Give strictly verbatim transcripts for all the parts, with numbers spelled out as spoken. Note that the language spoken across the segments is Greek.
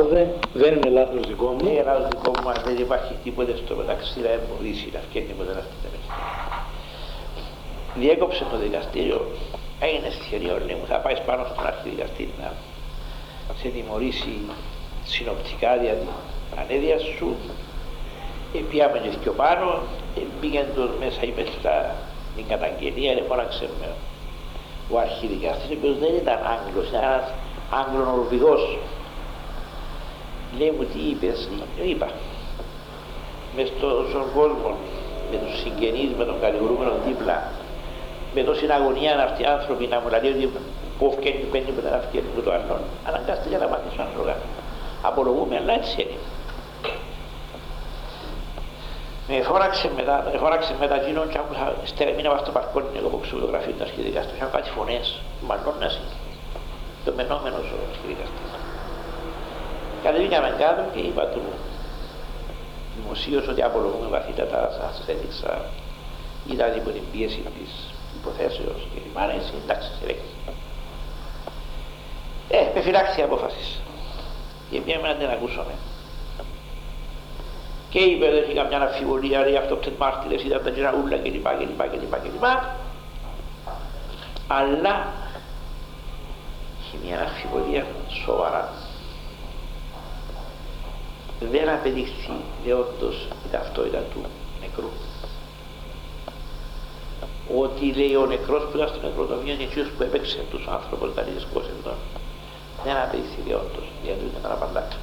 Οπότε δεν είναι λάθος δικό μου. Δεν είναι λάθος δικό μου, αν δεν υπάρχει τίποτε στο μεταξύ να εμποδίσει να φτιάξει τίποτε να φτιάξει. Διέκοψε το δικαστήριο, έγινε σχεδόν, λέει μου, θα πάει πάνω στον αρχιδικαστή να σε τιμωρήσει συνοπτικά δια την ανέδεια σου. Πήγαμε και πιο πάνω, πήγαινε το μέσα, είπε στα την καταγγελία, φώναξε με ο αρχιδικαστής, ο οποίος δεν ήταν Άγγλος, ήταν ένας Άγγλο-Νορβηγός. Λέει μου, τι είπες? Είπα, μες στον κόσμο, με τους συγγενείς, με τον κατηγορούμενο δίπλα, με τόση αγωνία να αυτοί οι άνθρωποι να μου λέει ότι που φτιάχνει πέντε με τα φτιάχνει με το άλλο, αναγκάστηκε να μάθει στον άνθρωπο. Απολογούμε, αλλά έτσι είναι. Με φώναξε μετά, με φώναξε μετά εκείνον και άκουσα, μείναμε από το παρκόνι εγώ που ξεβογραφεί το αρχιδικαστή, είχαν κάτι φωνές, μάλλον να είναι το μενόμενος ο αρχιδικαστής. Κατεβήκαμε κάτω και είπα του δημοσίως ότι απολογούμε βαθύτατα, σας έδειξα, ήταν υπό την πίεση της υποθέσεως και είπα, εσύ εντάξει, σειρέκει. Ε, με φυλάξει η απόφαση και πήγαμε να την ακούσουμε. Και είπε ότι είχε καμιά αμφιβολία, λέει αυτό τις μάρτυρες ήταν τα γεραούλα κλπ. κλπ. κλπ. κλπ. Αλλά είχε μια αμφιβολία σοβαρά. Δεν απεδείχθη δεόντως η ταυτότητα του νεκρού. Ότι λέει ο νεκρός που ήταν στο νεκροτομείο είναι εκείνος που έπαιξε τους άνθρωπους τα ρισκός εδώ. Δεν απεδείχθη δεόντως, γιατί ήταν απαντάξη.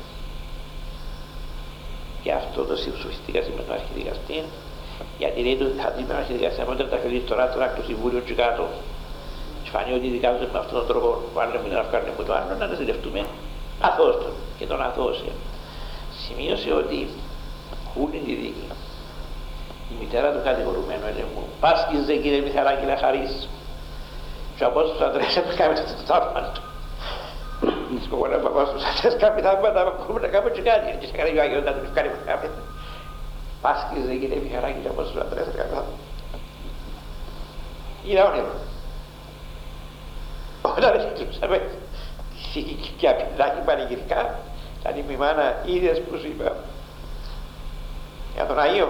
Και αυτό το συμψηφιστήκα με τον αρχιδικαστή, γιατί λέει ότι θα δει με τον αρχιδικαστή από όταν τα θέλει τώρα τώρα το Συμβούλιο και κάτω. Και φανεί ότι δικάζονται με αυτόν τον τρόπο, βάλε μου να βγάλουν από το άλλο, να αναζητευτούμε. Αθώος τον και τον αθώωσε. Σημείωσε ότι όλη τη δίκη η μητέρα του κατηγορουμένου έλεγε μου, πάσκιζε κύριε Μιχαλάκη να χαρείς. Και ο Απόστολος Ανδρέας έπαιξε το θαύμα του. Σκοπό να πάω στους άντρες κάποιοι θαύματα, μπορούμε να κάνουμε και κάτι. Και σε κάνει ο Άγιος να τους κάνει κάτι. Πάσκιζε κύριε Μιχαλάκη και ο Απόστολος Ανδρέας έπαιξε το θαύμα. Είναι όνειρο. Όταν έκλειψαμε και απειλάκι πανηγυρικά, σαν η μάνα είδες που σου είπα για τον Αγίο.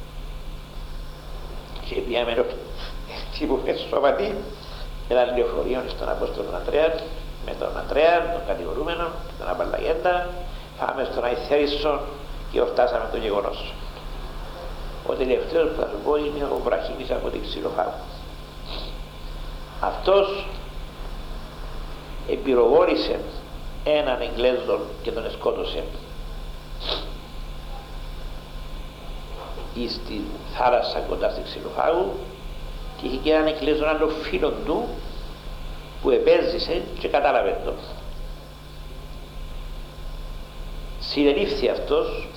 Και πήγαμε έτσι που φες σοβατή με ένα λεωφορείο στον Απόστολο Ανδρέα, με τον Ανδρέα, τον κατηγορούμενο, τον Απαλλαγέντα, πάμε στον Αϊθέρισο και φτάσαμε το γεγονός. Ο τελευταίος που θα σου πω είναι ο Βραχήμης από την Ξυλοφάγου. Αυτός επιρρογόρισε έναν Εγγλέζο και τον εσκότωσε ή στη θάλασσα κοντά στη Ξυλοφάγου και είχε και έναν Εγγλέζο άλλο φίλο του που επέζησε και κατάλαβε το. Συνελήφθη αυτός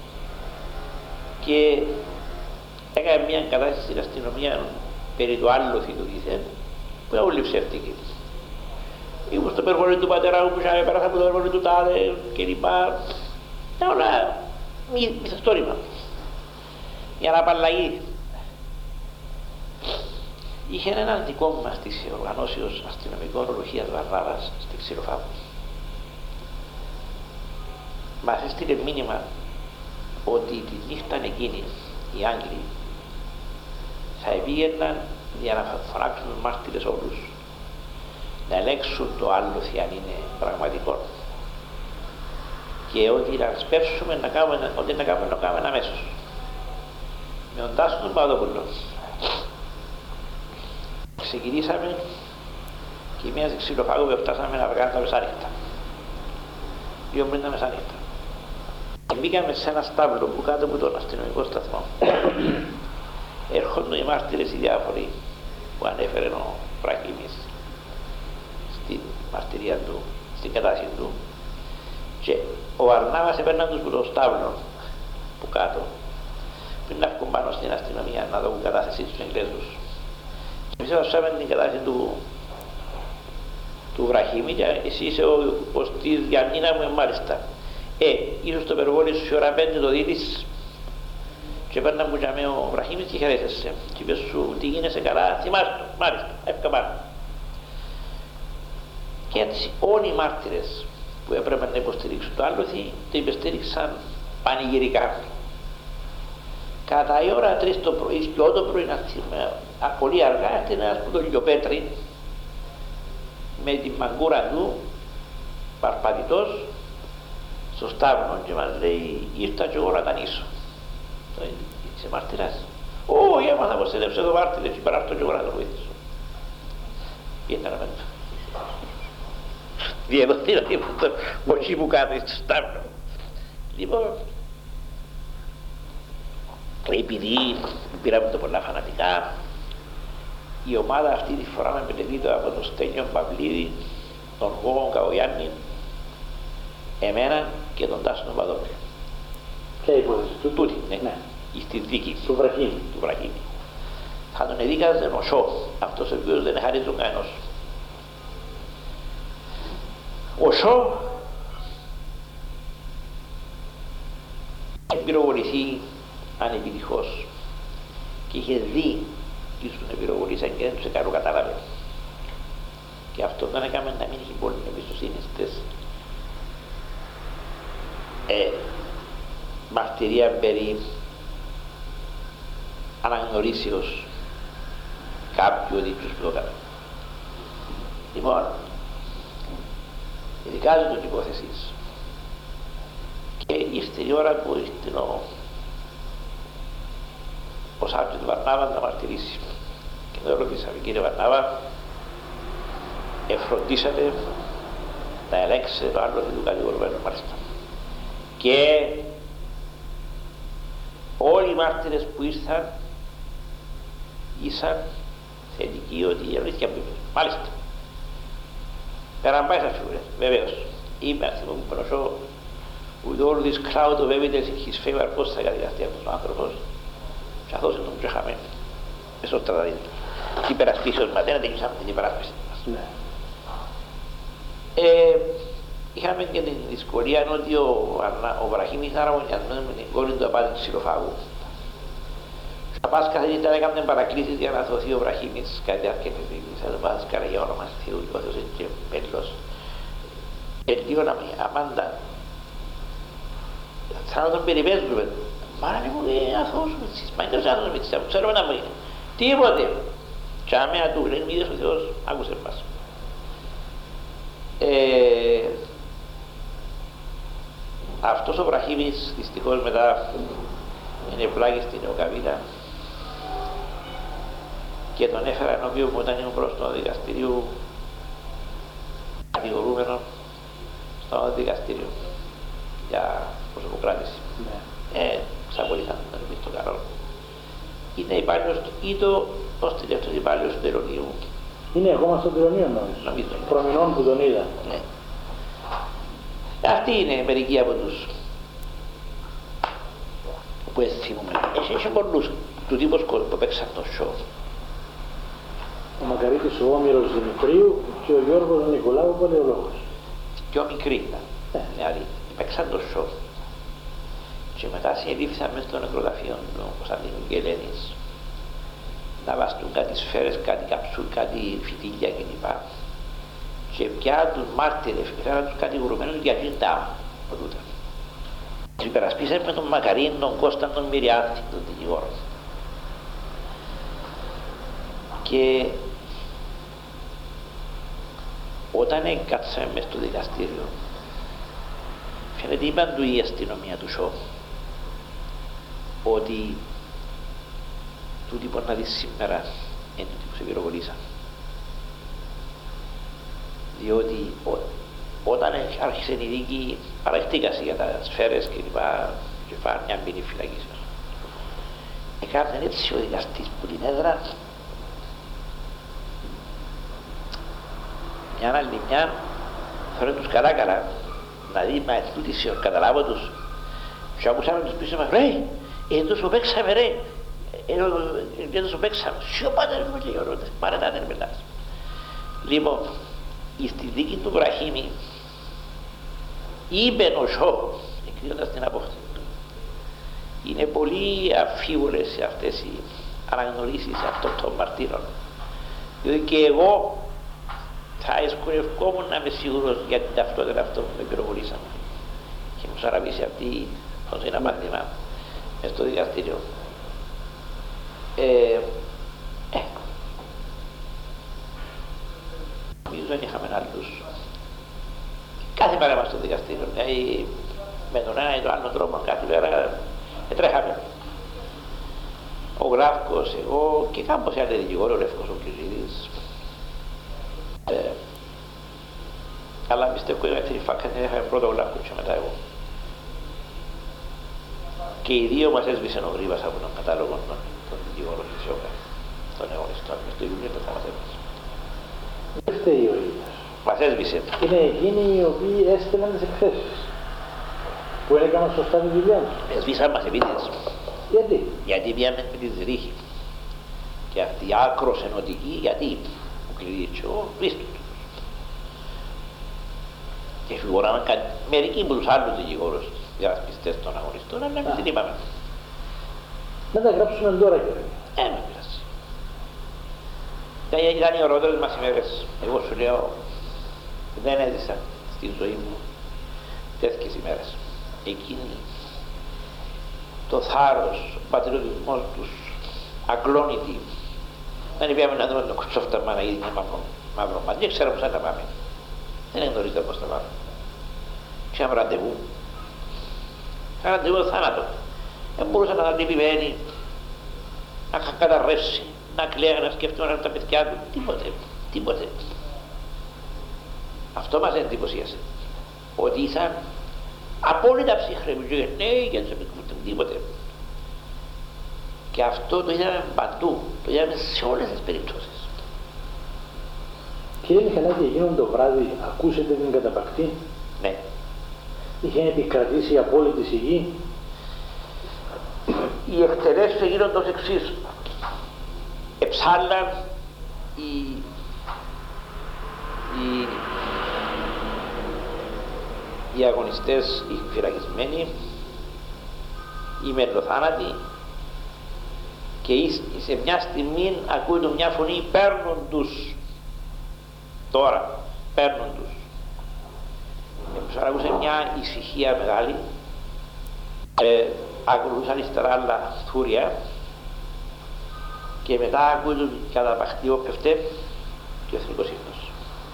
και έκανε μια κατάσταση στην αστυνομία περί του άλλου φίλου δίθεν που ήταν όλοι ψεύτικοι. Ήμουν στο περβολή του πατέρα μου που είχαμε πέρασα από το περβολή του τάδε και λοιπά. Ήταν όλα μυθιστόρημα. Για να απαλλαγεί. Είχε έναν δικό μας της οργανώσεως αστυνομικών Ολογίας Βαρνάβας στη Ξυλοφάγου. Μας έστειλε μήνυμα ότι τη νύχτα εκείνη οι Άγγλοι θα πήγαιναν για να φωνάξουν τους μάρτυρες όλους να ελέγξουν το άλλο αν είναι πραγματικό και ότι να σπεύσουμε να κάνουμε ό,τι να κάνουμε να κάνουμε αμέσως με τον Τάσο τον Παπαδόπουλο. Ξεκινήσαμε και μια στη Ξυλοφάγου που φτάσαμε να βγάλουμε τα μεσάνυχτα, δύο πριν τα μεσάνυχτα. Μπήκαμε σε ένα στάβλο που κάτω από τον αστυνομικό σταθμό. Έρχονται οι μάρτυρες οι διάφοροι που ανέφερε ο Βραχήμης στη μαρτυρία του, στην κατάσταση του, και ο Βαρνάβας έπαιρναν τους που το στάβλο που κάτω πριν να βγουν πάνω στην αστυνομία να δουν κατάσταση στους Εγγλέζους. Εμείς έβασαμε την κατάσταση του, του Βραχήμη και εσύ είσαι ο, ο στη Γιαννίνα μου, ε, μάλιστα. Ε, ήρθε στο περβόλι σου η ώρα πέντε το δίλης και παίρναν που είχαμε ο Βραχήμης και χαιρέτησε. Και είπες σου τι γίνεσαι καλά, θυμάσαι το, μάλιστα, έφυγα πάνω. Και έτσι όλοι οι μάρτυρες που έπρεπε να υποστηρίξουν το άλοθη, το υποστήριξαν πανηγυρικά. Κατά η ώρα τρεις το πρωί, και το πρωί να πολύ αργά, έρθει ένας που τον Λιοπέτρη με την μαγκούρα του, παρπατητός, στο στάβλο και μας λέει ήρθα και εγώ να τα νήσω. Είσαι μάρτυρας? Όχι, έμαθα πως έδεψε το μάρτυρες και παράρθω και εγώ να το βοηθήσω. Πήγαινε να μένω. Διεδοθήρα τίποτα μοχή που κάνει στο στάβλο. Λοιπόν, επειδή πήραμε το πολλά φανατικά, η ομάδα αυτή τη φορά με πετελείται από τον Στέλιο Παυλίδη, τον Γόγο Καογιάννη, εμένα και τον Τάσο Παδόπουλο. Ποια υπόθεση του? Τούτη, ναι, ναι. Στη δίκη του Βραχίνη. Του Βραχίνη. Θα τον εδίκαζε ο Σο, αυτός ο οποίος δεν χαρίζει τον κανένας. Ο Σο πυροβοληθεί ανεπιτυχώς και είχε δει τι τους πυροβολήσαν και δεν τους έκαναν κατάλαβε. Και αυτό δεν έκαμε να μην έχει πολύ εμπιστοσύνη στις ε, μαρτυρία περί αναγνωρίσεως κάποιου ότι τους το έκαναν. Λοιπόν, ειδικάζει την υπόθεση και ήρθε η ώρα που ήρθε ο ο Σάββατος του Βαρνάβα να μαρτυρήσει. Και τον ρωτήσαμε, κύριε Βαρνάβα, εφροντίσατε να ελέγξετε το άλλο του κατηγορουμένου, μάλιστα. Και όλοι οι μάρτυρες που ήρθαν ήσαν θετικοί ότι η αλήθεια μπήκε. Μάλιστα. Πέραν πάει στα φιγουρές, βεβαίως. Είμαι αυτή που προσώ with all this crowd of evidence in his favor, πώς θα κατηγαστεί αυτός ο άνθρωπος. Και αυτός είναι τον ψεχαμένο. Μέσω στραταδίδου. Και υπερασπίσεως μας, δεν τελειώσαμε την υπεράσπιση μας. Ναι. Ε, είχαμε και την δυσκολία ότι ο, ο Βραχίμης ήταν αρμονιασμένος με την κόρη του απάτη του ξυλοφάγου. Στα Πάσχα δεν ήταν, έκαμε παρακλήσεις για να σωθεί ο Βραχίμης κατά τη διάρκεια της δίκης. Θα το Πάσχα για όνομα Θεού, ο Θεός είναι και μέλος. Ελίγο να μην, Αμάντα, σαν να τον περιπέζουμε. Μάρα μου είναι αθώος με τις μαγικές άνθρωποι με τις άνθρωποι, ξέρουμε να μου είναι. Τίποτε. Και αμέα του, λέει, είδες ο Θεός, άκουσε μας. Ε, αυτός ο Βραχίμης δυστυχώς μετά είναι πλάγι στην Νεοκαβίτα και τον έφερα ενώπιον μου όταν ήμουν προς το δικαστήριο κατηγορούμενο στο δικαστήριο για προσωποκράτηση. Ναι. Ε, ξαπολύθαν να το πει στο καλό. Είναι υπάλληλος του Ήτο, ως τελευταίος υπάλληλος του Τελωνίου. Είναι ακόμα στον Τελωνίο νομίζω. Νομίζω. Προμηνών που τον είδα. Ναι. Αυτοί είναι μερικοί από τους που αισθήμουμε. Έχει, έχει πολλούς του τύπους που παίξαν το σοου. Ο Μακαρίτης ο Όμηρος Δημητρίου και ο Γιώργος Νικολάου Παλαιολόγος. Πιο μικροί ήταν. Ε. Δηλαδή, παίξαν το σοου. Και μετά συνελήφθησαν μέσα στο νεκροταφείο του Κωνσταντίνου και Ελένης να βαστούν κάτι σφαίρες, κάτι καψούλ, κάτι φυτίλια κλπ. Και πια τους μάρτυρες, φέραν τους κατηγορουμένους για τζιντά από τούτα. Τους υπερασπίσαμε με τον Μακαρίν, τον Κώσταν, τον Μυριάδη, τον δικηγόρο. Και όταν έκατσαμε μες στο δικαστήριο, φαίνεται είπαν του η αστυνομία του σοου ότι τούτοι μπορεί να δεις σήμερα είναι ότι που σε πυροβολήσαν. Διότι ό, όταν άρχισε η δίκη παραχτήκασε για τα σφαίρες και λοιπά και φάνε μια ποινή φυλακής. Έκαναν έτσι ο δικαστής που την έδρα μια άλλη μια φέρνουν τους καλά καλά να δει μα τούτοι σε καταλάβω τους και άκουσαμε τους πίσω μας ρε, εν τόσο παίξαμε ρε, εν τόσο παίξαμε σιωπάτε ρε μου και γερόντες, παρετάνε ρε μιλάς. Λοιπόν, στη δίκη του Βραχίμη είπε ο σοου, εκκρίνοντας την απόφαση του, είναι πολύ αμφίβολες αυτές οι αναγνωρίσεις αυτών των μαρτύρων, διότι και εγώ θα δυσκολευόμουν να είμαι σίγουρος για την ταυτότητα αυτό που με πυροβολήσαμε. Και μου σαραβήσει αυτή ως ένα μάθημα μες στο δικαστήριο. Ε, ε, νομίζω δεν είχαμε άλλους. Κάθε μέρα μας στο δικαστήριο, δηλαδή με τον ένα ή τον άλλο τρόπο, κάθε μέρα τρέχαμε. Ο Γράφκος, εγώ και κάμπος άλλοι δικηγόροι, ο Λεύκος ο Κλειδίδης. Ε, αλλά πιστεύω ότι αυτή η φάκα δεν είχαμε πρώτο ο Γράφκος και μετά εγώ. Και οι δύο μας έσβησε ο Γρήβας από τον κατάλογο των, των δικηγόρων της ΙΟΚΑ, των αιώνιστων, μες στο Ιούνιο δεν θα μας έσβησε. Δεν φταίει ο ίδιος. Μας έσβησε. Είναι εκείνοι οι οποίοι έστειλαν τις εκθέσεις, που έκαναν σωστά τη δουλειά τους. Έσβησαν μας επίτηδες. Γιατί? Γιατί πήγαμε με τη Ζηρίχη. Και αυτή η άκρος ενωτική, γιατί ο Κλειδίδης και ο Χρήστος. Και φιγουράμε μερικοί από τους άλλους δικηγόρους διασπιστές των αγωνιστών, αλλά εμείς την είπαμε. Να τα γράψουμε τώρα κύριε. Ε, με πειράζει. Ήταν οι ωραίτερες μας ημέρες. Εγώ σου λέω, δεν έζησα στη ζωή μου τέτοιες ημέρες. Εκείνη το θάρρος, ο πατριωτισμός τους, ακλόνητοι. Δεν είπαμε να δούμε τον Κοτσόφταμα να γίνει μαύρο, μαύρο μάτι. Δεν ξέρω πώς θα τα πάμε. Δεν γνωρίζετε πώς θα πάμε. Είχαμε ραντεβού. Είχαμε ραντεβού θάνατο. Δεν μπορούσα να τα επιβαίνει, να καταρρεύσει, να κλαίει, να σκεφτούν τα παιδιά του. Τίποτε, τίποτε. Αυτό μας εντυπωσίασε. Ότι ήσαν απόλυτα ψυχροί και νέοι και τίποτε. Και αυτό το είδαμε παντού, το είδαμε σε όλες τις περιπτώσεις. Κύριε Μιχαλάκη, εκείνον το βράδυ ακούσετε την καταπακτή? Ναι. Είχε επικρατήσει η απόλυτη σιγή. Οι εκτελέσεις έγιναν ως εξής. Εψάλλαν οι, οι, οι αγωνιστές, οι φυλακισμένοι, οι μερδοθάνατοι, και σε μια στιγμή ακούγεται μια φωνή, παίρνουν τους. Τώρα, παίρνουν τους. Και μου άκουσε μια ησυχία μεγάλη. Ε, ακολουθούσαν ύστερα άλλα θούρια και μετά ακούγεται καταπαχτή όπευτε και ο εθνικός ύμνος.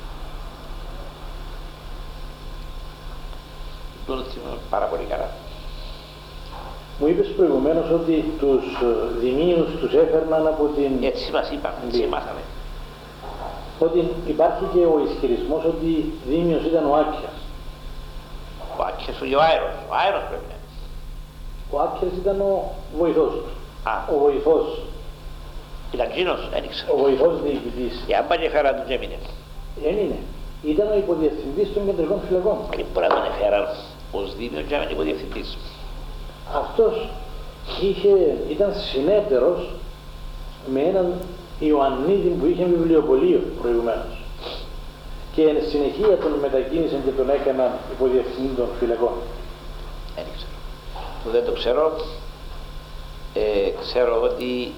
Τον θυμάμαι πάρα πολύ καλά. Μου είπες προηγουμένως ότι τους δημίους τους έφερναν από την... Έτσι μας είπαν, έτσι μάθαμε. Ότι υπάρχει και ο ισχυρισμός ότι δήμιος ήταν ο Άκιας. Ο Άκιας ή ο Άερος, ο Άερος πρέπει να είναι. Ο Άκιας ήταν ο βοηθός του. Α. Ο βοηθός. Ήταν εκείνος, δεν ήξερα. Ο βοηθός διοικητής. Η άμπα και φέρα του έμεινε. Έμεινε. Ήταν ο υποδιευθυντής των κεντρικών φυλακών. Και μπορεί να τον έφεραν ως δήμιο και να είναι υποδιευθυντής. Αυτός είχε, ήταν συνέτερος με έναν Ιωαννίδη που είχε βιβλιοπωλείο προηγουμένως. Και εν συνεχεία τον μετακίνησαν και τον έκαναν υποδιευθυντή των φυλακών. Δεν ξέρω. Το δεν το ξέρω. Ε, ξέρω ότι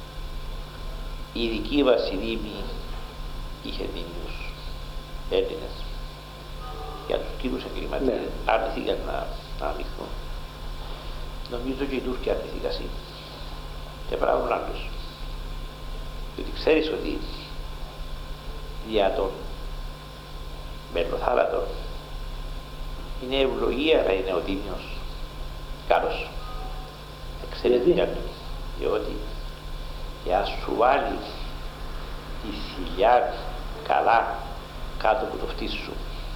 η δική μας η Δήμη είχε δήμιους Έλληνες για τους κύριους εγκληματίες. Ναι. Αρνηθήκαν να, να αμυθούν. Νομίζω και οι Τούρκοι αρνηθήκαν και πράγουν άλλους. Διότι ξέρεις ότι για τον μερλοθάλατο είναι ευλογία να είναι ο Δήμιος καλός. Εξαιρετικά του. Διότι για σου βάλει τη θηλιά καλά κάτω από το φτύσι σου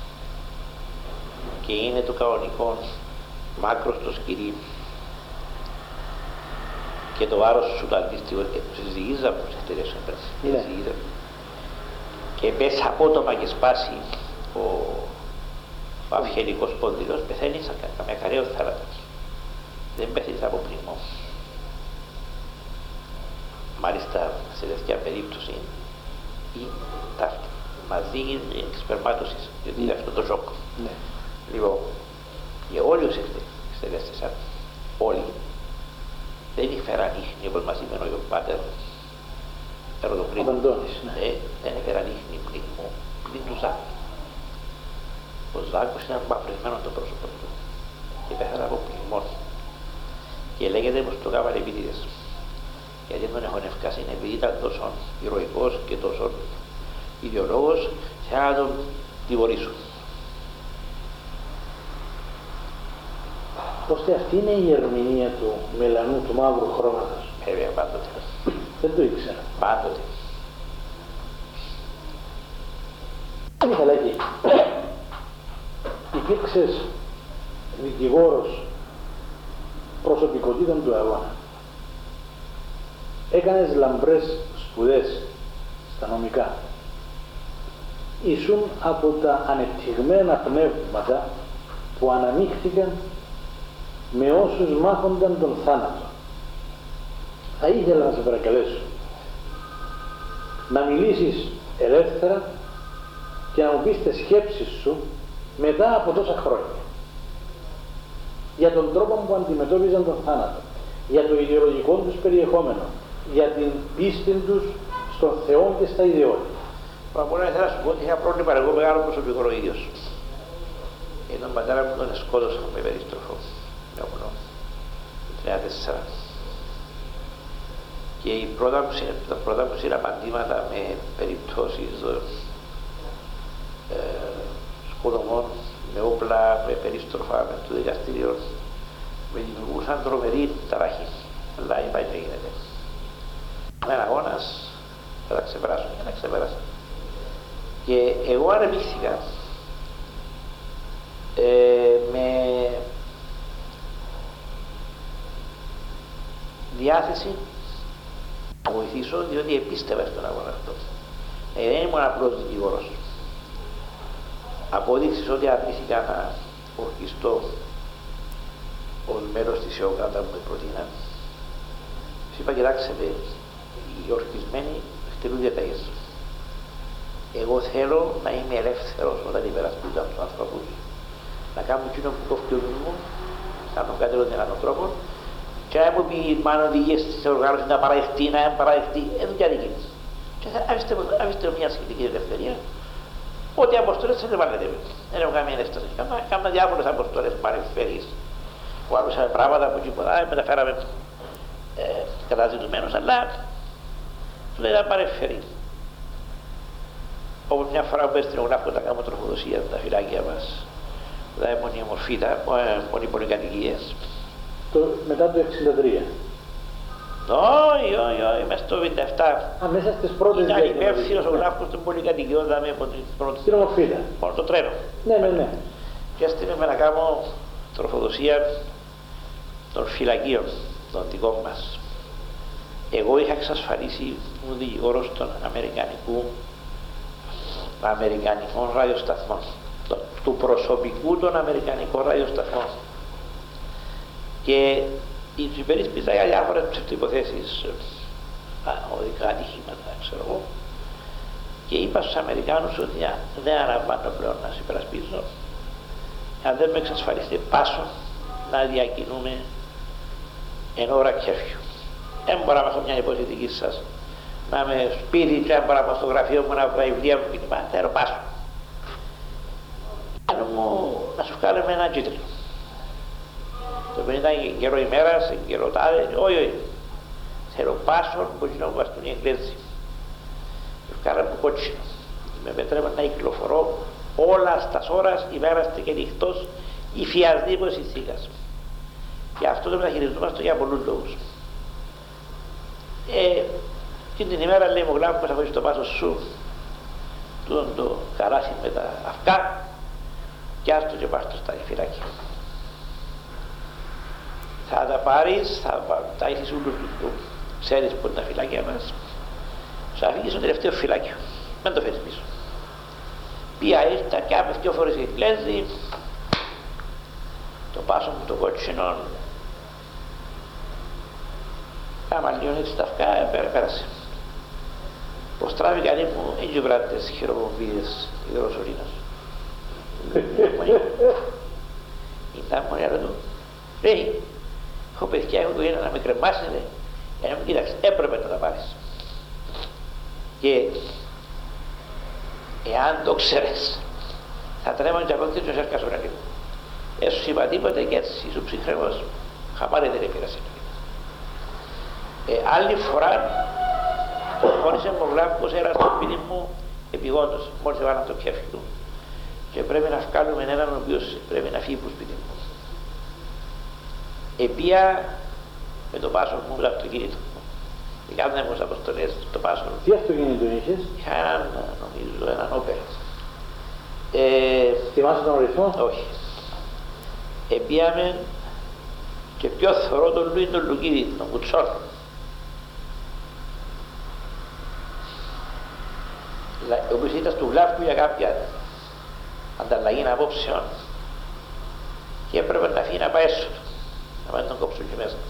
και είναι το κανονικό μάκρος στο σκυρί και το βάρος σου το αντίστοιχο συζυγίζα που σε εκτελέσουν πέρσι και πέσει απότομα και σπάσει ο, ο αυγενικός πόνδυλος, πεθαίνεις με καρέο θάνατος. Δεν πεθαίνεις από πνιγμό. Μάλιστα σε τέτοια περίπτωση ή τα μαζί είναι εξπερμάτωση, διότι είναι αυτό το σοκ. Ναι. Λοιπόν, και όλοι όσοι εκτελέστησαν, όλοι δεν ήφεραν ίχνη, όπως μας είπε ο Πάτερ Εροδοκρίτου. Ο Παντώνης, ναι. Ε, δεν ήφεραν ίχνη πνιγμού, πλην του Ζάκου. Ο Ζάκος ήταν μπαφρισμένο το πρόσωπο του και πέθανε από πληγμό. Και λέγεται πως το κάμανε επίτηδες. Γιατί τον έχουν ευκάσει είναι επειδή ήταν τόσο ηρωικός και τόσο ιδεολόγος, και να τον τιμωρήσουν. Ώστε αυτή είναι η ερμηνεία του μελανού, του μαύρου χρώματος. Βέβαια, πάντοτε. Δεν το ήξερα. Πάντοτε. Μιχαλάκη, υπήρξες δικηγόρος προσωπικότητων του αγώνα. Έκανες λαμπρές σπουδές στα νομικά. Ήσουν από τα ανεπτυγμένα πνεύματα που αναμίχθηκαν με όσους μάχονταν τον θάνατο. Θα ήθελα να σε παρακαλέσω να μιλήσεις ελεύθερα και να μου πεις τις σκέψεις σου μετά από τόσα χρόνια για τον τρόπο που αντιμετώπιζαν τον θάνατο, για το ιδεολογικό τους περιεχόμενο, για την πίστη τους στον Θεό και στα ιδεώδη. Μα μπορεί να ήθελα να σου πω ότι είχα πρόβλημα εγώ μεγάλο προσωπικό ο ίδιος. Και τον πατέρα μου τον σκότωσαν με περιστροφό. Με όπλο. Το χίλια εννιακόσια τέσσερα. Και η πρώτα μου, τα πρώτα μου συναπαντήματα με περιπτώσεις ε, σκοτωμών, με όπλα, με περιστροφά, με το δικαστήριο, με δημιουργούσαν τρομερή ταραχή. Αλλά είπα τι γίνεται. Με ένα αγώνας θα τα ξεπεράσω και τα ξεπέρασα. Και εγώ ανεμίχθηκα ε, με διάθεση να βοηθήσω, διότι επίστευα στον αγώνα αυτό. Ε, δεν ήμουν απλός δικηγόρος. Απόδειξες ότι αρνήθηκα να ορκιστώ ως μέρος της ΕΟΚΑ όταν μου προτείναν. Τους είπα, κοιτάξτε, οι ορκισμένοι χτυπούν διαταγές. Εγώ θέλω να είμαι ελεύθερος όταν υπερασπίζω τους ανθρώπους, να κάνω εκείνο που κόφτει ο νους μου, να τον κάνω δυνατόν τρόπο, και να μου πει μάλλον οδηγίες της οργάνωσης να παραδεχτεί, να παραδεχτεί, ε, δουλειά δική της. Και θα αφήστε μια σχετική ελευθερία, ό,τι αποστολές θα δεν βάλετε. Δεν έχω καμία ένσταση. Κάμα διάφορες αποστολές παρεμφερείς, που άκουσαμε πράγματα που τίποτα, μεταφέραμε ε, καταζητουμένους, αλλά του λέει να παρεμφερεί. Όπως μια φορά που έστειλε ο Γράφκος να κάνουμε τροφοδοσία στα φυλάκια μας, δηλαδή μονιμορφήτα, μονιπολικατοικίες. Μετά το εξήντα τρία. Όχι, όχι, όχι, μέσα στο εβδομήντα επτά. Α, μέσα στις πρώτες ήταν υπεύθυνος ο Γράφκος των πολυκατοικιών, δηλαδή από την πρώτη. Στην Ομορφήτα. Μόνο το τρένο. Ναι, ναι, ναι. Και έστειλε με να κάνω τροφοδοσία των φυλακίων, των δικών μας. Εγώ είχα εξασφαλίσει, ήμουν δικηγόρος των Αμερικανικού, Αμερικανικών ραδιοσταθμών, του προσωπικού των Αμερικανικών ραδιοσταθμών. Και τους υπερίσπιζα για διάφορες υποθέσεις, οδικά ατυχήματα, ξέρω εγώ. Και είπα στους Αμερικάνους ότι δεν αναλαμβάνω πλέον να σε υπερασπίζω, αν δεν με εξασφαλίσετε πάσο να διακινούμε εν ώρα κέφιου. Δεν μπορώ να έχω μια υπόθεση δική σας, να είμαι σπίτι και να μπορώ να πάω στο γραφείο μου να βρω βιβλία μου μήνυμα, θέλω πάσο. Μου, να σου βγάλουμε ένα κίτρινο. Το οποίο ήταν καιρό ημέρας, καιρό τάδε, όχι, όχι. Θέλω πάσο που να μου βαστούν οι Εγγλέζοι. Του βγάλαμε κότσινο. Με επιτρέπω να κυκλοφορώ όλα στα ώρας, ημέρας και νυχτός, υφιασδήποτε συνθήκας. Και αυτό το μεταχειριζόμαστε για πολλούς λόγους. Ε, και την ημέρα λέει μου γλάμπος θα χωρίς το πάσο σου, τούτον το καράσι με τα αυκά, και άστο και πάρ' το στα φυλάκια. Θα τα πάρεις, θα τα έχεις ούλους του, ξέρεις που είναι τα φυλάκια μας, θα φύγεις στο τελευταίο φυλάκιο, μην το φέρεις πίσω. Πια ήρθα και άπες δυο φορές οι Εγγλέζοι, το πάσο μου το κότσινο, κάμα λίγο έτσι τα αυκά, πέρασε. Πως τράβηκαν ήμουν έτσι βράτες χειροβομβίδες υδροσολίνας. Ήταν μονή άλλο του. Ρε, έχω παιδιά, έχω το ένα να με κρεμάσετε. Ε, να μου κοίταξε, έπρεπε να τα πάρεις. Και εάν το ξέρεις, θα τρέμαν και από και τους έρκας ουρανίου. Έσου είπα τίποτε και έτσι σου ψυχρεύος, χαμάρι δεν επήρασε. Ε, άλλη φορά χώρισε μου ο Γλάφκος ένα στο σπίτι μου επιγόντως, μόλις έβαλαν το κέφι του και πρέπει να βγάλουμε έναν ο οποίος πρέπει να φύγει από το σπίτι μου. Επία με το πάσο μου, το αυτοκίνητο μου. Κάναμε όμως αποστολές στο πάσο. Τι αυτοκίνητο είχες? Είχα έναν, νομίζω, έναν όπερ. Ε, Θυμάσαι τον ορισμό? όχι. Επίαμε και πιο θωρώ τον Λουί τον Λουκίδη, τον Κουτσόν. Ο οποίος ήταν του Γλάφκου για κάποια ανταλλαγή απόψεων και έπρεπε να φύγει να πάει έσω, να μην τον κόψουν και μέσα.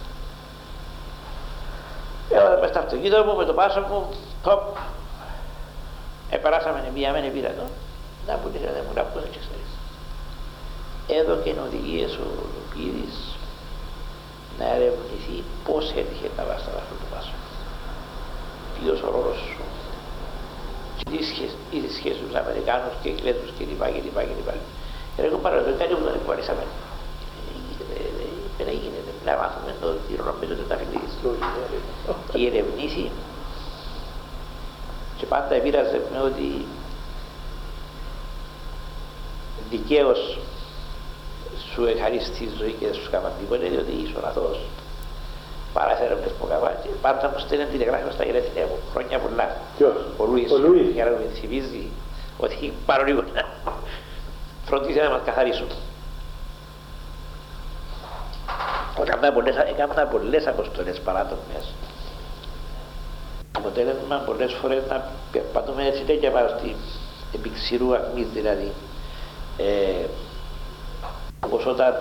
Έβαλα μες στο αυτοκίνητο μου με το πάσο μου, τόπ, επεράσαμε μία μεν επίρα εδώ, να που δεν μου να πούνε και ξέρεις. Έδωκε οδηγίες ο Λουκίδης να ερευνηθεί πώς έτυχε να βάσει αυτό το πάσο. Ποιος ο ρόλος σου. Οι σχέσεις τους Αμερικάνους και Εγγλέζους κλπ. κλπ. Εγώ παραδοχή κάτι που δεν εκπαρήσαμε. Δεν γίνεται, να μάθουμε το τυρονομίζω του ταφυλίδης. Και η ερευνήση και πάντα επήραζε με ότι δικαίως σου ευχαρίστει η ζωή και δεν σου έκαναν τίποτε, διότι ήσουν αθώος. Παραφέρω με σποκαβά και πάντα μου στέλνει τηλεγράφημα στα γενέθλια μου, χρόνια πολλά. Ποιος? Ο Λουίς, Ο Λουίς. για να μου θυμίζει ότι πάρω λίγο να φροντίζει να μας καθαρίσουν. Έκανα πολλές αποστολές παράτομες. Αποτέλεσμα πολλές φορές να περπατούμε έτσι τέτοια πάνω στην επί ακμής δηλαδή. Ε, όπως όταν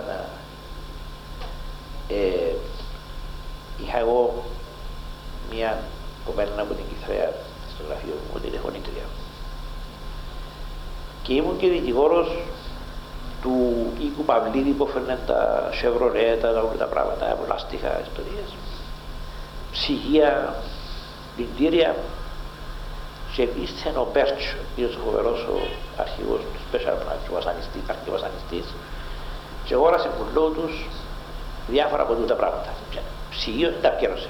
ε, είχα εγώ μια κοπέλα από την Κιθρέα στο γραφείο μου, τηλεφωνήτρια. Και ήμουν και δικηγόρος του οίκου Παυλίδη που έφερνε τα Chevrolet, τα όλα τα πράγματα, πολλά στίχα, ιστορίες. Ψυγεία, πλυντήρια. Και ήρθε ο Μπέρτσο, ο οποίος φοβερός ο αρχηγός του Special Branch, ο βασανιστής, αρχιβασανιστής, και αγόρασε πουλό τους διάφορα από τούτα πράγματα. Ψυγείο δεν τα πιέρωσε.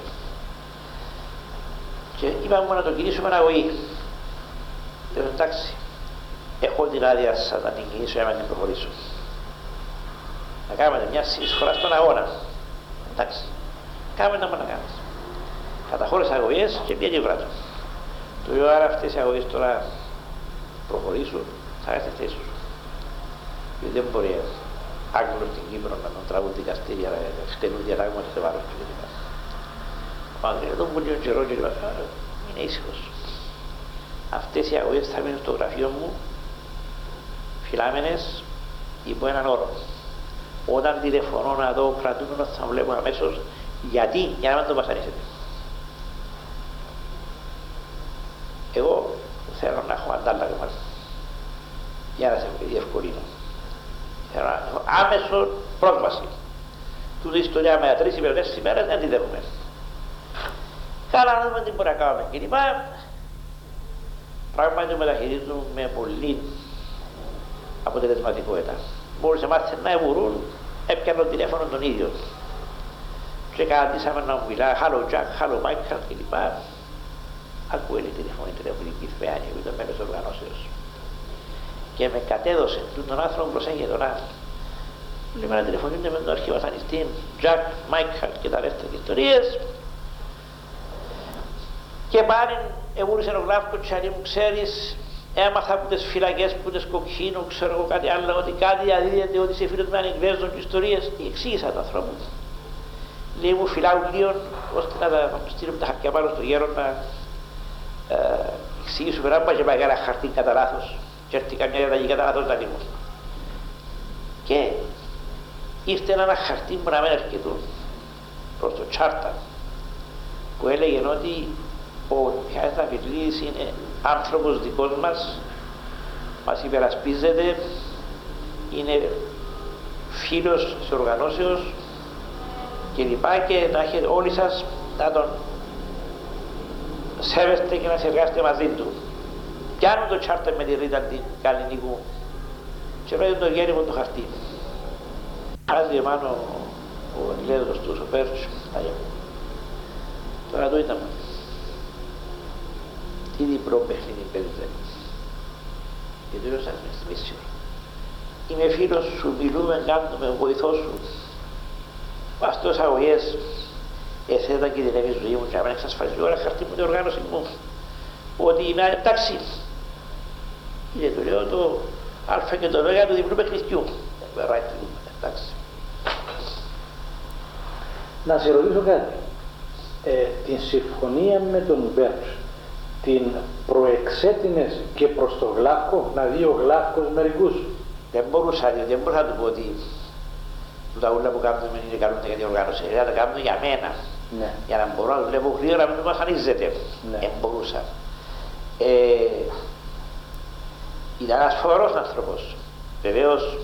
Και είπαμε να το κινήσουμε αγωγή. Λέω εντάξει, έχω την άδεια σας να την κινήσω για να την προχωρήσω. Να κάνουμε μια συνεισφορά στον αγώνα. Εντάξει, κάνουμε να μπορούμε να κάνουμε. Καταχώρησα αγωγές και πήγε βράδυ. Του λέω άρα αυτές οι αγωγές τώρα προχωρήσουν, θα έρθει θέση σου. Γιατί δεν μπορεί Άγγλος στην Κύπρο να τον τραβούν δικαστήρια, να στέλνουν διατάγματα σε βάρος του κλπ. Μα εδώ μου λίγο καιρό και είπα, είναι ήσυχος. Αυτές οι αγωγές θα μείνουν στο γραφείο μου φυλάμενες υπό έναν όρο. Όταν τηλεφωνώ να δω κρατούμενο θα βλέπω αμέσως γιατί, για να μην το βασανίσετε. Εγώ θέλω να έχω αντάλλαγμα μαζί για να σε διευκολύνω. Θέλω να έχω άμεσο πρόσβαση. Τούτη ιστορία με τρεις ή τέσσερις ημέρες δεν τη δέχομαι. Καλά να δούμε τι μπορεί να κάνουμε κλπ. Πράγματι μεταχειρίζουν με πολύ αποτελεσματικότητα. Μπορούσε μάθει να ευουρούν, έπιαναν τηλέφωνο τον ίδιο. Και καταντήσαμε να μου μιλά, hello Jack, hello Michael κλπ. Ακούει η τηλεφωνήτρια από την Κιθρέα, που ήταν μέλος οργανώσεως. Και με κατέδωσε τον άνθρωπο προσέχει τον άλλο. Λέμε να τηλεφωνείτε με τον αρχιβασανιστή Jack, Michael και τα δεύτερα ιστορίες. Και πάλι εβούρισε ο Γλάφκος και αν μου ξέρεις, έμαθα από τις φυλακές που τις κοκκίνου, ξέρω εγώ κάτι άλλο, ότι κάτι αδίδεται, ότι είσαι φίλος με έναν Εγγλέζο και ιστορίες. Εξήγησα τον ανθρώπο. Λέει μου φυλάω λίγο, ώστε να τα στείλουμε τα χαρτιά πάνω στο γέροντα. Ε, εξηγήσουμε να πάει και πάει ένα χαρτί κατά λάθος και έρθει καμιά διαταγή κατά λάθος να λίμουν. Και ήρθε ένα χαρτί που να μην έρχεται προς το τσάρτα που έλεγε ότι ο Μιχάλης Ταφυλίδης είναι άνθρωπος δικός μας, μας υπερασπίζεται, είναι φίλος της οργανώσεως και λοιπά και να έχετε όλοι σας να τον σέβεστε και να συνεργάστε μαζί του. πιάνουν το τσάρτα με τη ρήτα την καλλινικού και ρωτούν το γέριμο το χαρτί. Άζει εμάνω ο Αγγλέδος του σοφέρους, τώρα το είδαμε. Τι διπλό παιχνίδι παίζετε. Και του λέω σας με θυμίσει. Είμαι φίλος σου, μιλούμε, κάνουμε, βοηθό σου. Αυτός αγωγές, εσύ δεν κινδυνεύει η ζωή μου και να μην εξασφαλίσει όλα χαρτί μου την οργάνωση μου. Ότι είμαι εντάξει. Και του λέω το α και το λόγια του διπλού παιχνιδιού. Εντάξει. Να σε ρωτήσω κάτι. Ε, την συμφωνία με τον Μπέρτς την προεξέτεινες και προς το Γλάφκο, να δει ο Γλάφκος μερικούς? Δεν μπορούσα, δεν μπορούσα να του πω ότι τα ούλα που κάνουμε δεν είναι καλούνται για την οργάνωση. Δηλαδή τα κάνουμε για μένα. Ναι. Για να μπορώ να δουλεύω γρήγορα, μην με βασανίζεται. Ναι. Δεν μπορούσα. Ε, ήταν ένας φοβερός άνθρωπος. Βεβαίως,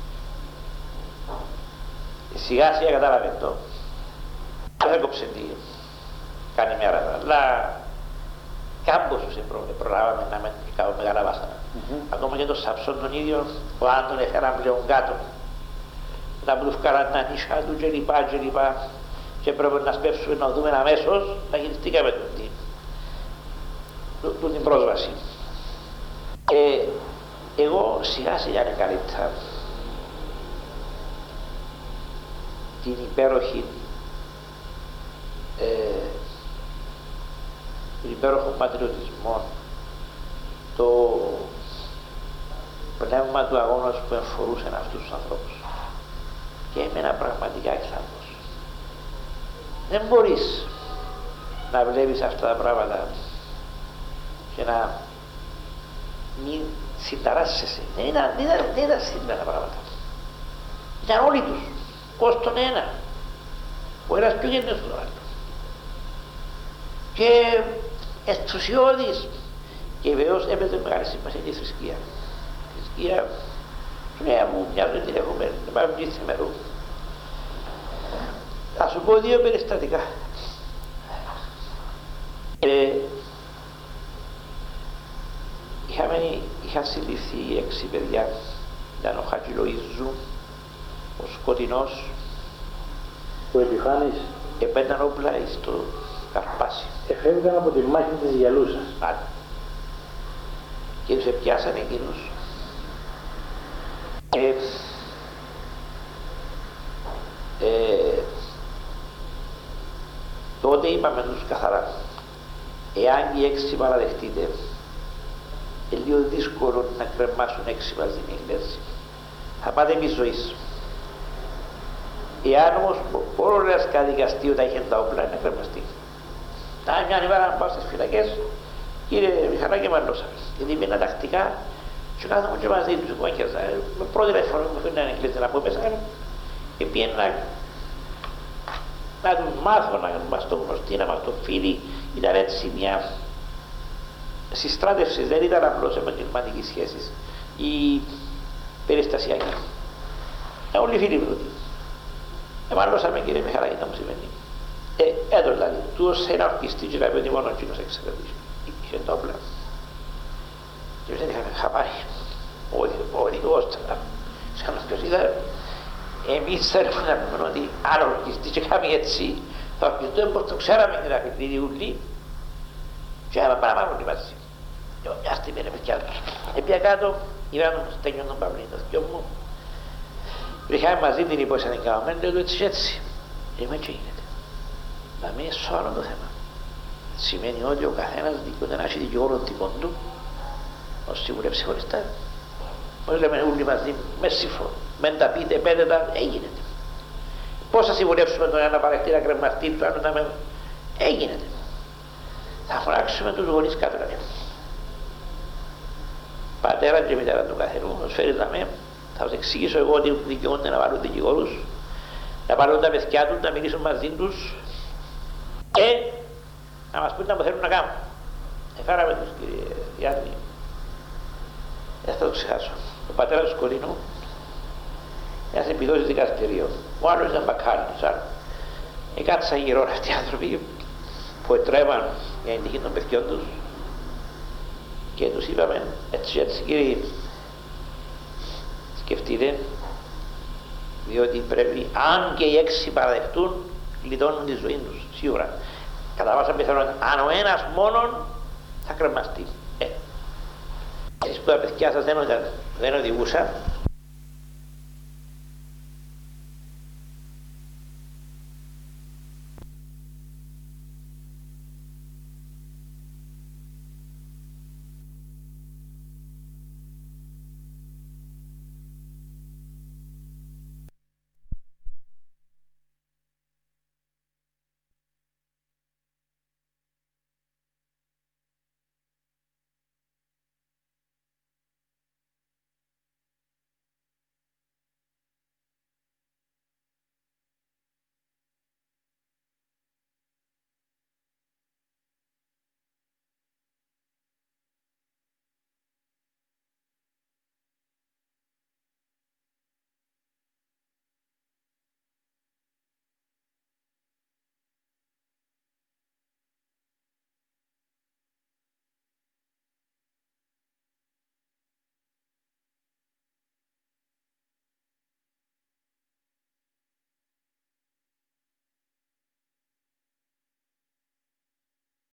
σιγά σιγά κατάλαβε το. Δεν έκοψε τι κάνει μέρα, αλλά κάμποσους προλάβαμε να μην κάνουμε μεγάλα βάσανα. Mm-hmm. Ακόμα και τον Σαμψόν τον ίδιο, ο Άντων έφεραν πλέον κάτω. Να μπλουφκάραν τα νύχια του και λοιπά και λοιπά και πρέπει να σπεύσουμε να δούμε αμέσως να χειριστήκαμε την, την, την πρόσβαση. Ε, εγώ σιγά σιγά είναι καλύτερα την υπέροχη ε, τον υπέροχο πατριωτισμό, το πνεύμα του αγώνας που εμφορούσε αυτούς τους ανθρώπους. Και εμένα πραγματικά εξάρτητος. Δεν μπορείς να βλέπεις αυτά τα πράγματα και να μην συνταράσσεσαι. Δεν ήταν, δεν ήταν, δεν ήταν σύνταρα πράγματα. Ήταν όλοι τους, ως τον ένα. Ο ένας πιο γενναίος του άλλο. Και ενθουσιώδης. Και βεβαίως έπαιζε μεγάλη σημασία και η θρησκεία. Η θρησκεία, ναι, μου μοιάζουν την έχουμε, να πάμε και σήμερα. Θα σου πω δύο περιστατικά. Ε, είχαμε, είχαν συλληφθεί έξι παιδιά. Ήταν ο Χατζηλοΐζου, ο Σκοτεινός, ο Επιφάνης, επένταν όπλα στο Καρπάσι. Εφεύγαν από τη μάχη της Γυαλούσας. Άρα. Και τους επιάσαν εκείνους. Ε, ε, τότε είπαμε τους καθαρά, εάν οι έξι παραδεχτείτε, είναι λίγο δύσκολο να κρεμάσουν έξι μαζί νύχτες. Θα πάτε μη ζωής. Εάν όμως όλο ένας καταδικαστεί όταν είχε τα όπλα να κρεμαστεί. Τα μια ημέρα να πάω στις φυλακές, κύριε Μιχαλάκη μαλώσαμε. Γιατί πήγαινα τακτικά και κάθομαι και μαζί τους κουβάκιαζα. Με πρώτη φορά που μου φέρνει να κλείσει να πω μέσα και πήγαινα να, να τους μάθω, να μας το γνωστεί, να μας το φίλοι. Ήταν έτσι μια συστράτευση, δεν ήταν απλώς επαγγελματική σχέση ή περιστασιακή. Ε, όλοι οι φίλοι μου τότε. Ε, μάλλωσαμε κύριε Μιχαλάκη, να μου σημαίνει. Ε, έτω δηλαδή, του σε ένα ορκιστή και κάποιο ότι μόνο εκείνος εξαιρετής. Είχε το όπλα. Και εμείς δεν είχαμε χαπάρει. Ο δικός τώρα. Σαν ποιος είδα, εμείς θέλουμε να πούμε ότι αν ορκιστή και κάμει έτσι, θα ορκιστούμε πως το ξέραμε την αφιλίδη ουλή και άμα παραμάρουν μαζί. Και μια στιγμή είναι παιδιά τους. Επία κάτω, είδαμε τον Στέλιο τον Παυλή, το δυο μου. Είχαμε μαζί την υπόσχεση εγκαωμένη, λέω του έτσι έτσι. Είμαι και γίνεται. Να μην είναι σώρο το θέμα. Σημαίνει ότι ο καθένας δικαιούται να έχει δικαιώρο δικό του, ως σίγουρα ξεχωριστά. Πώς λέμε όλοι μαζί, με σύμφωνο. Μεν τα πείτε, πέντε τα, έγινε. Πώς θα συμβουλεύσουμε τον ένα παρεχτή να κρεμαστεί, του άλλου να με. Έγινε. Θα φωνάξουμε τους γονείς κάτω κάτι. Πατέρα και μητέρα του καθενού, ως φέρεις να με, θα σας εξηγήσω εγώ ότι δικαιούνται να βάλουν δικηγόρους, να πάρουν τα παιδιά τους, να μιλήσουν μαζί τους και να μας πούν να μου θέλουν να κάνουν. Εφάραμε τους κύριε Γιάννη. Δεν θα το ξεχάσω. Ο πατέρας του Σκοτεινού, ένας επιδόσεις δικαστηρίων. Ο άλλος ήταν μπακάλινος. Εκάτσαν γύρω αυτοί οι άνθρωποι που ετρέμαν για την τύχη των παιδιών τους Και τους είπαμε έτσι έτσι κύριοι, σκεφτείτε, διότι πρέπει, αν και οι έξι παραδεχτούν, λιτώνουν τη ζωή τους, σίγουρα. Κατά πάσα πιθανότητα, αν ο ένας μόνον θα κρεμαστεί. Ε, εσείς που τα παιδιά σας δεν, δεν οδηγούσαν,